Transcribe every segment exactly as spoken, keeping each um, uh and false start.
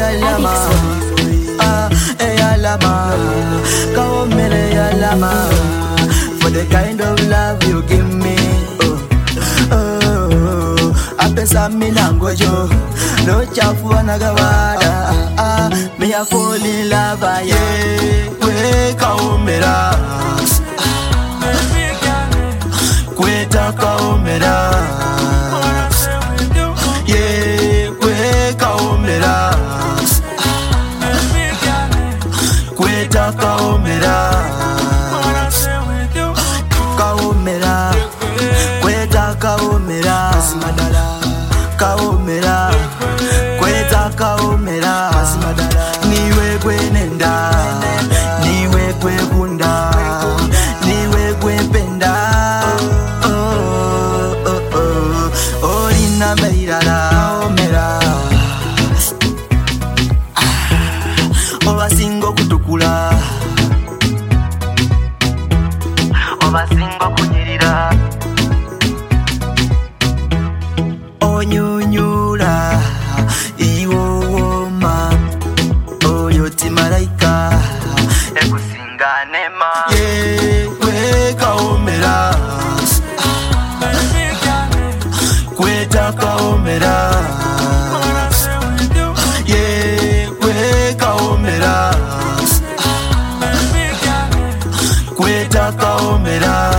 eyalama, ah, eyalama, kaomere eyalama, for the kind of love you give me. Apesa milango jo, no chafu anagawada. Ah, me a fall in love, yeah. We kaomera, kweta kaomera, yeah. We kaomera, kweta kaomera, kaomera, kweta kaomera. Kaomera, kweta kaomera, niwe kwenenda, niwe kwekunda, niwe kwependa. Oh, oh, oh, oh, lina meirala, kaomera. Obasingo kutukula, obasingo kunyirira. Onyunyula iwoma oyo timalaika ekusinga nema yewe kaomera kweta kaomera yewe kaomera kweta kaomera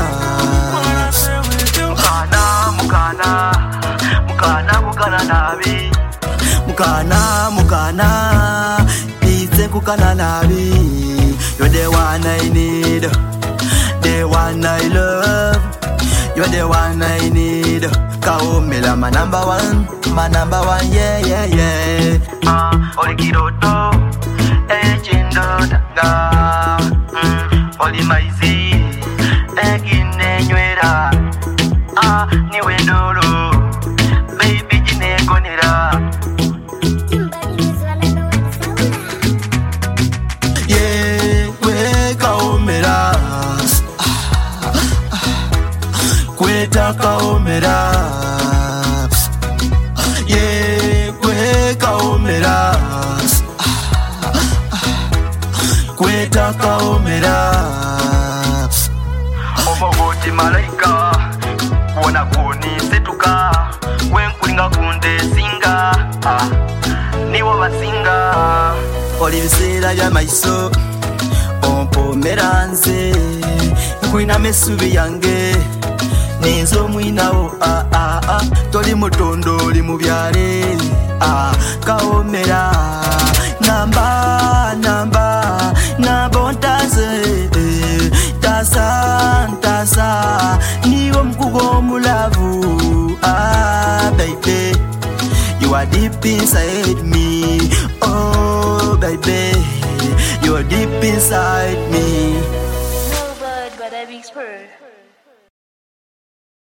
mukana mukana Mukana, mukana nabi, mukana, mukana, ize kukana nabi. You're the one I need, the one I love. You're the one I need. Kaomera, my number one, my number one, yeah, yeah, yeah. Ah, uh, oli kiroto, eh chindo tanga, mm, oli maizi, eh kine nywera, ah, niwe ndolo. Kweta kaomera, yeah, kwe kaomera, kweta kaomera. Omogoti malaika, kuona kuni setuka, wenkulinga kunde singa, ah, niwo basinga. Oli biseera bya maiso, ompomeranze, nkwina mesubi yange. Nizo mwinao, ah, ah, ah, toli mutondo, oli mubyale, ah, kaomera, namba, namba, nabontaze, eh, tasa, tasa, niwo mkugo mulavu, ah, baby, you are deep inside me,